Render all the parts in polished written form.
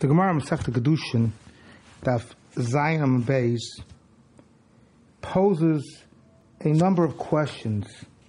The Gemara Masechta Kedushin, Daf Zayin Amud Beis, poses a number of questions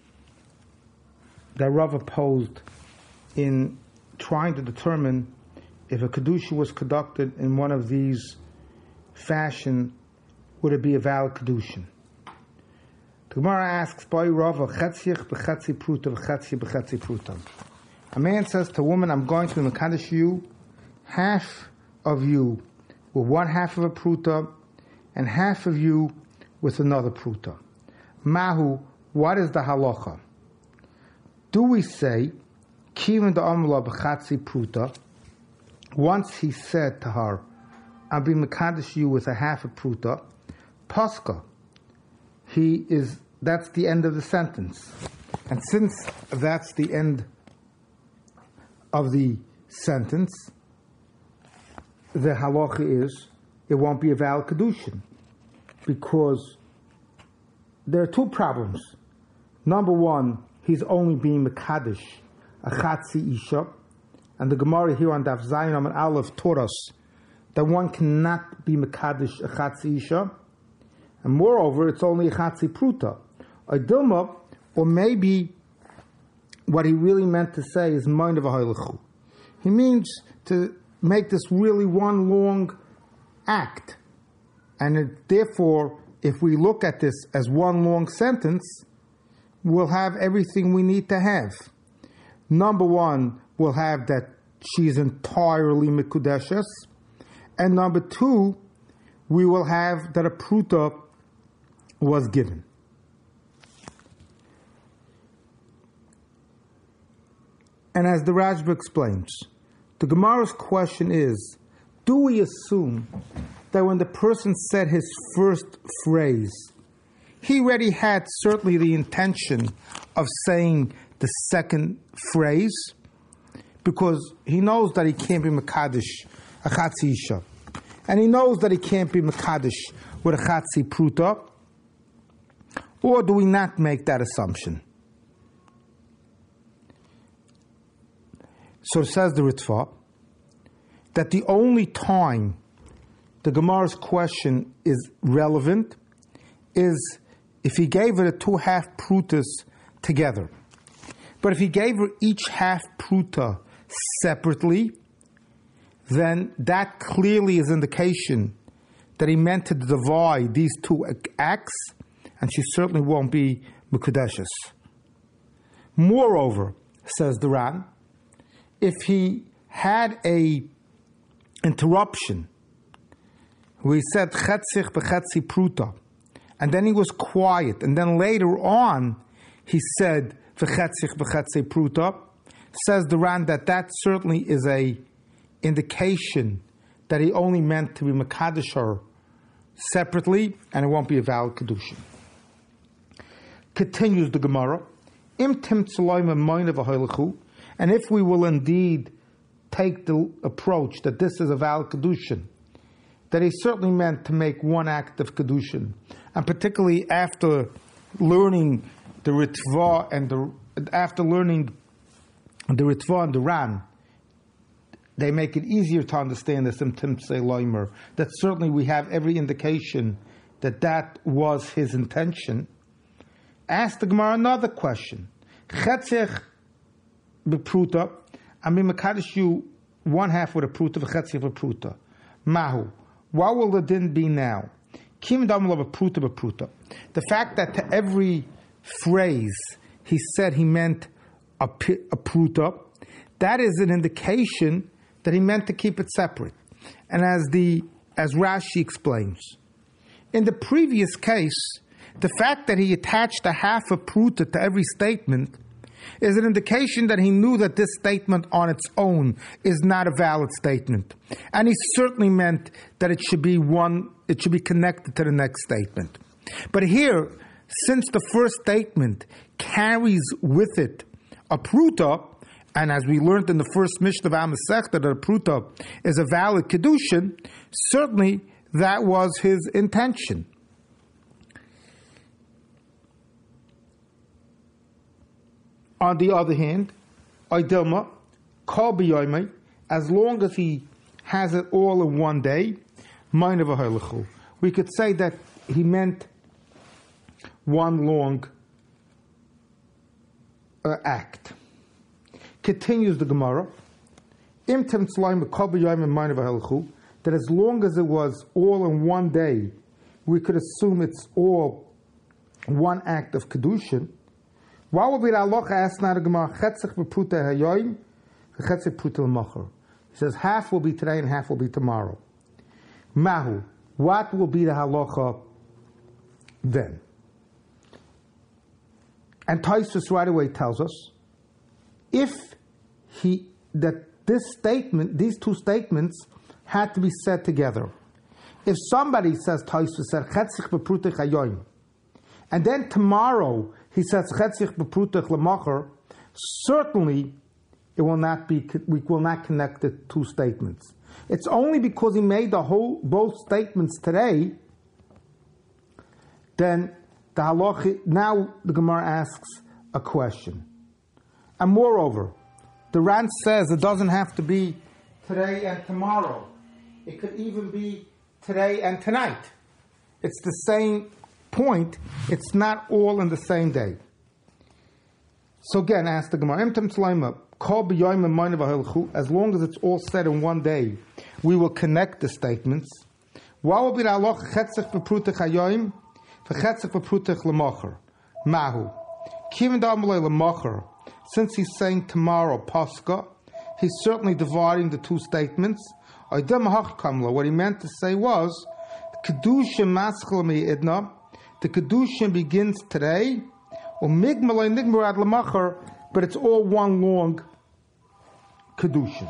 that Rava posed in trying to determine if a Kedusha was conducted in one of these fashion, would it be a valid Kedushin? The Gemara asks, By Rava, Chetzich b'chetzi pruta v'chetzi b'chetzi pruta. A man says to a woman, I'm going to Mekadesh you, half of you with one half of a pruta, and half of you with another pruta. Mahu, what is the halacha? Do we say, Kivin da'amla b'chatzi pruta? Once he said to her, I'll be Mekadesh you with a half a pruta, Pascha, that's the end of the sentence. And since that's the end of the sentence, the halacha is, it won't be a valid kedushin, because there are two problems. Number one, he's only being mekadesh a chatzi isha, and the Gemara here on Daf Zayin Amud Aleph taught us that one cannot be mekadesh a chatzi isha, and moreover, it's only a chatzi pruta. A dilma, or maybe what he really meant to say is mind of a halachu. He means to make this really one long act. And therefore, if we look at this as one long sentence, we'll have everything we need to have. Number one, we'll have that she's entirely mikudeshes. And number two, we will have that a pruta was given. And as the Rashba explains, the Gemara's question is, do we assume that when the person said his first phrase, he already had certainly the intention of saying the second phrase, because he knows that he can't be Mekadesh a Chatzi Isha, and he knows that he can't be Mekadesh with a Chatzi Pruta, or do we not make that assumption? So it says the Ritva, that the only time the Gemara's question is relevant is if he gave her the two half prutas together. But if he gave her each half pruta separately, then that clearly is indication that he meant to divide these two acts, and she certainly won't be Mekudeshes. Moreover, says the Ran, if he had a interruption where he said chetzich b'chetzi pruta, and then he was quiet, and then later on he said v'chetzich b'chetzi pruta, says the Ran that certainly is a indication that he only meant to be mekadesh her separately, and it won't be a valid kedusha. Continues the Gemara, im tim tzaloim mind of a halachu, and if we will indeed take the approach that this is a valid kedushin, that he certainly meant to make one act of kedushin, and particularly after learning the Ritva and the Ran, they make it easier to understand the Simtim Tzei Loimer, that certainly we have every indication that was his intention. Ask the Gemara another question. Chetzich b'pruta, I mean mekadesh you one half with a pruta, v'chetzich b'pruta. Mahu, what will the din be now? Kim damla b'pruta b'pruta. The fact that to every phrase he said he meant a pruta, that is an indication that he meant to keep it separate. And as Rashi explains, in the previous case, the fact that he attached a half a pruta to every statement is an indication that he knew that this statement on its own is not a valid statement. And he certainly meant that it should be connected to the next statement. But here, since the first statement carries with it a pruta, and as we learned in the first Mishnah of Amasechta, that a pruta is a valid kedushin, certainly that was his intention. On the other hand, Aydilma, Kol b'yoymei, as long as he has it all in one day. We could say that he meant one long act. Continues the Gemara, that as long as it was all in one day, we could assume it's all one act of Kedushin. What will be the halacha? Asked now the Gemara, chetzich b'pruta hayoim, chetzich pruta l'machar. He says half will be today and half will be tomorrow. Mahu, what will be the halacha then? And Tosfos right away tells us, that this statement, these two statements, had to be said together. If somebody says, Tosfos said, chetzich b'prutich hayoim, and then tomorrow he says, chetzich b'prutich l'machar, certainly it will not be. We will not connect the two statements. It's only because he made both statements today. Then the halacha. Now the Gemara asks a question, and moreover, the Ran says it doesn't have to be today and tomorrow. It could even be today and tonight. It's the same point. It's not all in the same day. So again, ask the Gemara, as long as it's all said in one day, we will connect the statements. What will be the halacha? Chetzich b'prutich hayoim, v'chetzich b'prutich l'machar. Mahu. Kivin da'amalei l'machar. Since he's saying tomorrow, Pascha, he's certainly dividing the two statements. What he meant to say was, Kedushin maschel mi'idna, the Kedushin begins today, but it's all one long Kedushin.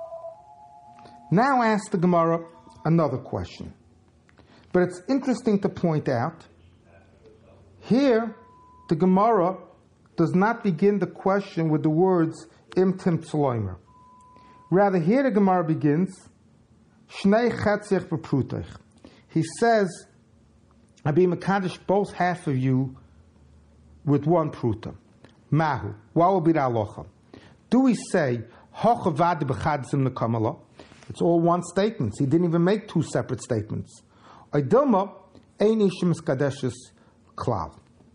Now ask the Gemara another question. But it's interesting to point out, here the Gemara does not begin the question with the words Im Tim Tzloimer. Rather, here the Gemara begins, Shnei Chatzich B'Prutech. He says, I be Mekadosh both half of you with one pruta. Mahu. What will be the halacha? Do we say, Hochavad b'chadzim nekamala? It's all one statement. He didn't even make two separate statements. Oidilma, ein ishim skadeshes klal.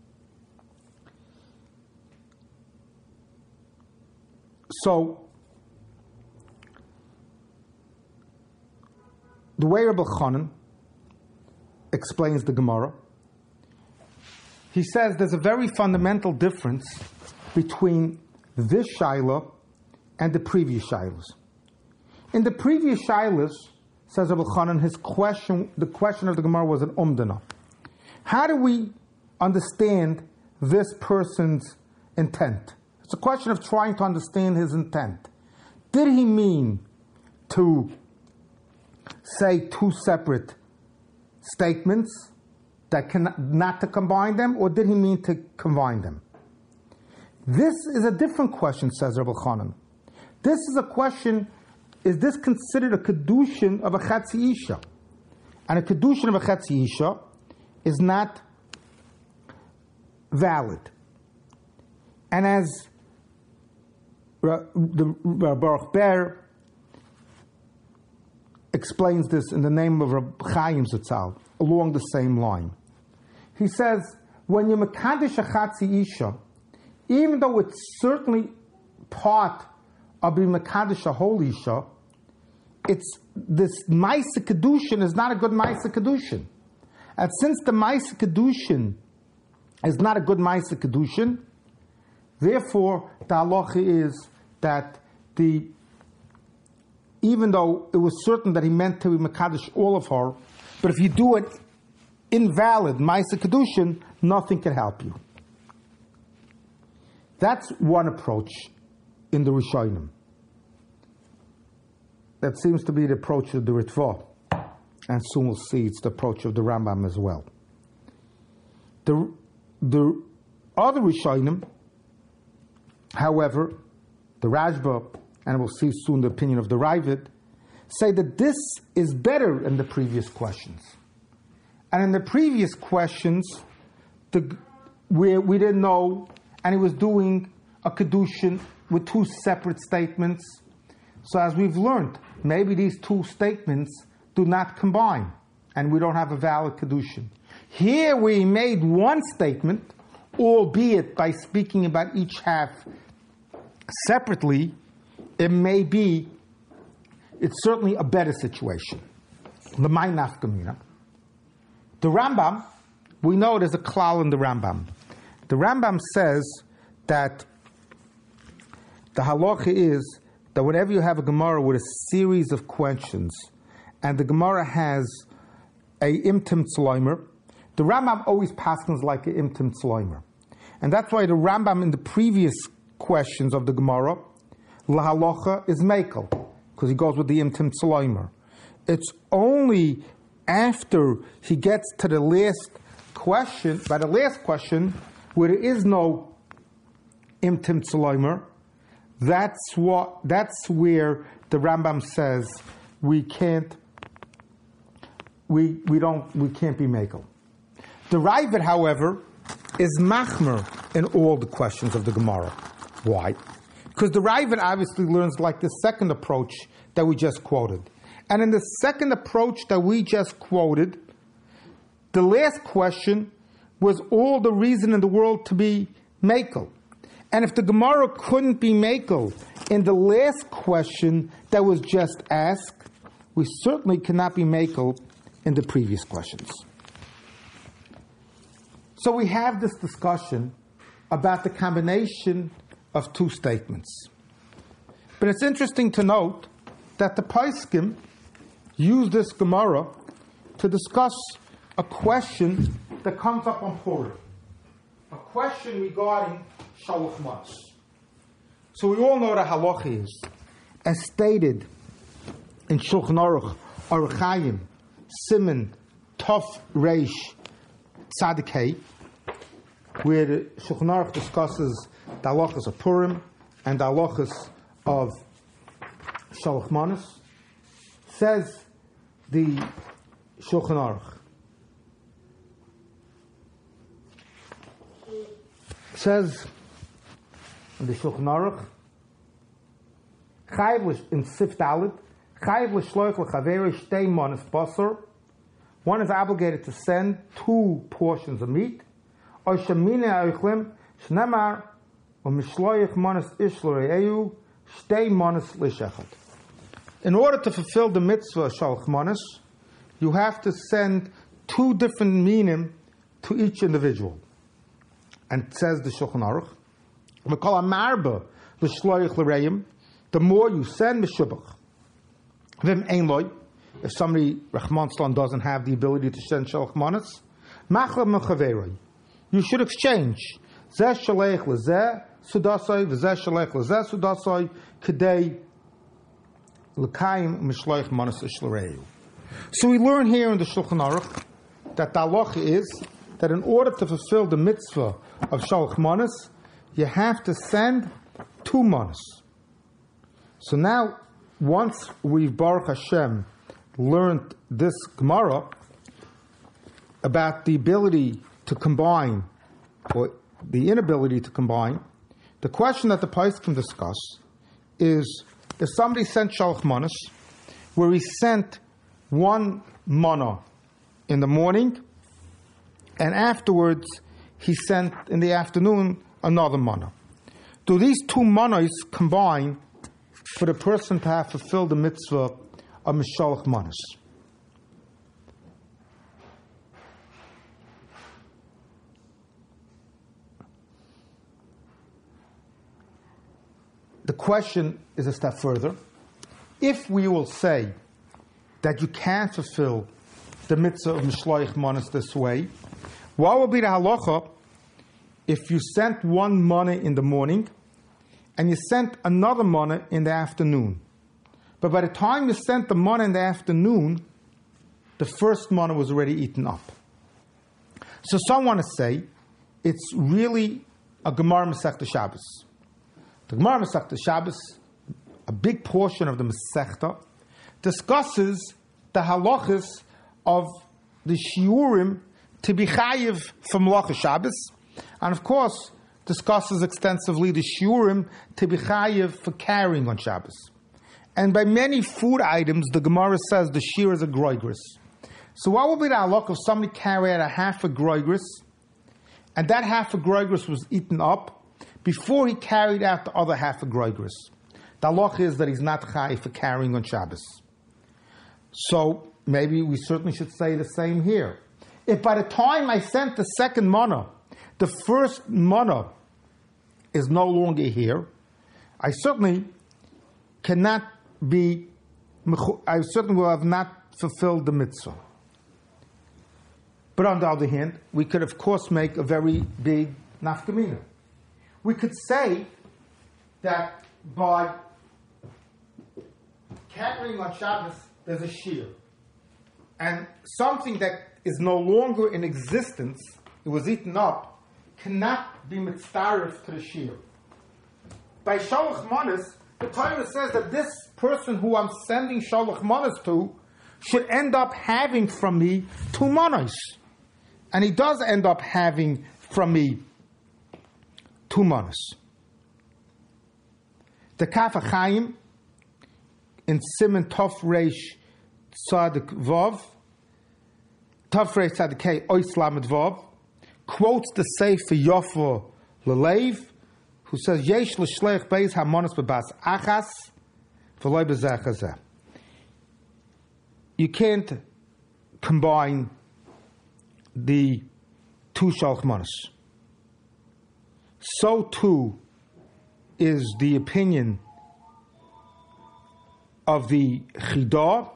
So, the way Rabbi Chanan explains the Gemara, he says there's a very fundamental difference between this Shaila and the previous Shailas. In the previous Shailas, says Rabbi Chanan, the question of the Gemara was an umdana. How do we understand this person's intent? It's a question of trying to understand his intent. Did he mean to say two separate statements that not to combine them, or did he mean to combine them? This is a different question, says Rabbi Chanan. This is a question, is this considered a kedushin of a chatzi isha? And a kedushin of a chatzi isha is not valid. And as the Baruch Ber explains this in the name of Reb Chaim Zatzal, along the same line. He says, when you mekadesh a chatzi isha, even though it's certainly part of being mekadesh a whole isha, it's this Maisa Kedushin is not a good Maisa Kedushin. And since the Maisa Kedushin is not a good Maisa Kedushin, therefore the halacha is that even though it was certain that he meant to be mekadesh all of her, but if you do it invalid Maisa Kedushin, nothing can help you. That's one approach in the Rishonim. That seems to be the approach of the Ritva, and soon we'll see it's the approach of the Rambam as well. The other Rishonim, however, the Rashba, and we'll see soon the opinion of the Ravid, say that this is better than the previous questions. And in the previous questions, we didn't know, and he was doing a Kedushin with two separate statements. So as we've learned, maybe these two statements do not combine, and we don't have a valid kedushin. Here we made one statement, albeit by speaking about each half separately, it's certainly a better situation. The Nafkamina. The Rambam, we know there's a klal in the Rambam. The Rambam says that the halacha is that whenever you have a Gemara with a series of questions, and the Gemara has a imtim tzloimer, the Rambam always paskins like an imtim tzloimer. And that's why the Rambam in the previous questions of the Gemara, la halacha is mekel, because he goes with the imtim tzloimer. It's only after he gets to the last question, by the last question, where there is no imtim tzloimer, that's where the Rambam says we can't be mekel. The Ravid, however, is machmer in all the questions of the Gemara. Why? Because the Ravid obviously learns like the second approach that we just quoted. And in the second approach that we just quoted, the last question was all the reason in the world to be mekel. And if the Gemara couldn't be mekel in the last question that was just asked, we certainly cannot be mekel in the previous questions. So we have this discussion about the combination of two statements. But it's interesting to note that the Poskim use this Gemara to discuss a question that comes up on Purim. A question regarding Shalach Manos. So we all know what a halacha is. As stated in Shulchan Aruch, Aruch Chaim, Siman, Tov, Reish, Tzadikei, where the Shulchan Aruch discusses the halachas of Purim and the halachas of Shalach Manos, says the Shulchan Aruch. Says in the Shulchan Aruch, Chayiv in Sif Dalet, Chayiv l'shloich l'chaveri shtei manos basar. One is obligated to send 2 portions of meat. Or shemine ha'ochlim shnemar u'mishloich manos ish l're'eu shtei manos l'shechad. In order to fulfill the mitzvah of Shalach Manos, you have to send 2 different minim to each individual. And it says the Shulchan Aruch, we call a marba l'shloich l're'im. The more you send, meshubach. Vim ein loy. If somebody, Rahman Slan, doesn't have the ability to send Shalach Manos, machla mechaveroi. You should exchange. Zeh shalech lezeh sudasai, v'zeh shalech lezeh sudasai, kedei l'kaim mishloich manos ishlareu. So we learn here in the Shulchan Aruch that the halacha is that in order to fulfill the mitzvah of Shalach Manos, you have to send 2 manos. So now, once we've, Baruch Hashem, learned this Gemara about the ability to combine, or the inability to combine, the question that the Poskim discuss is, if somebody sent Shalach Manos, where he sent 1 mana in the morning, and afterwards he sent in the afternoon another mana. Do these 2 manas combine for the person to have fulfilled the mitzvah of Shalach Manos? The question is a step further. If we will say that you can't fulfill the mitzvah of Shalach Manos this way, what will be the halacha if you sent 1 mana in the morning and you sent another mana in the afternoon? But by the time you sent the mana in the afternoon, the first mana was already eaten up. So some want to say it's really a Gemara Masechta Shabbos. The Gemara Masechta Shabbos, a big portion of the Masechta, discusses the halachas of the shiurim to be chayiv for Malacha Shabbos, and of course discusses extensively the shiurim to be chayiv for carrying on Shabbos. And by many food items, the Gemara says the shear is a groigris. So what would be the halach if somebody carried out a half a groigris, and that half a groigris was eaten up before he carried out the other half a groigris? The halach is that he's not chayiv for carrying on Shabbos. So maybe we certainly should say the same here. If by the time I sent the second mana, the first mana is no longer here, I certainly will have not fulfilled the mitzvah. But on the other hand, we could of course make a very big nafkamina. We could say that by carrying on Shabbos, there's a shear. And something that is no longer in existence, it was eaten up, cannot be mitzaref to the shear. By Sholach Manas, the Torah says that this person who I'm sending Sholach Manas to should end up having from me 2 manas. And he does end up having from me 2 manas. The Kaf HaChaim in Siman Tov Reish Tzadik Vav, Tov Reish Tzadik Kei Ois Lamed Vav, quotes the Sefer Yofa Lelev, who says, Yesh l'shleich beis hamonos b'bas achas v'loi b'zeh chazeh. You can't combine the 2 sholach manos. So too is the opinion of the Chidah,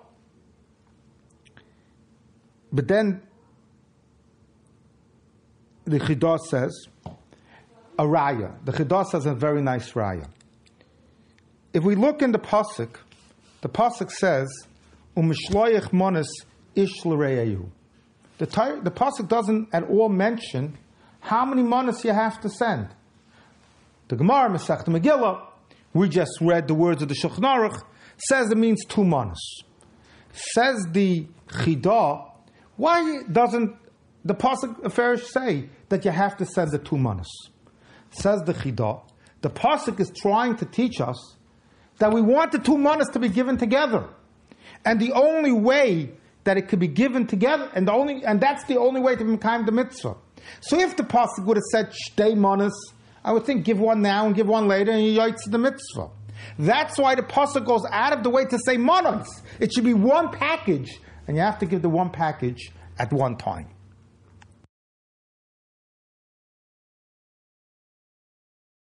but then the Chidah says a raya. The Chidah says a very nice raya. If we look in the pasuk says umishloich monas ish l'reyayu. The pasuk doesn't at all mention how many monas you have to send. The Gemara Masechta Megillah, we just read the words of the Shulchan Aruch, says it means 2 manas. Says the Chidah, why doesn't the pasuk Farish say that you have to send the 2 manas? Says the Chidah, the pasuk is trying to teach us that we want the 2 manas to be given together, and the only way that it could be given together, and that's the only way to become the mitzvah. So if the pasuk would have said shtei manas, I would think give one now and give one later, and you yaitz the mitzvah. That's why the pasuk goes out of the way to say manas. It should be one package, and you have to give the one package at one time.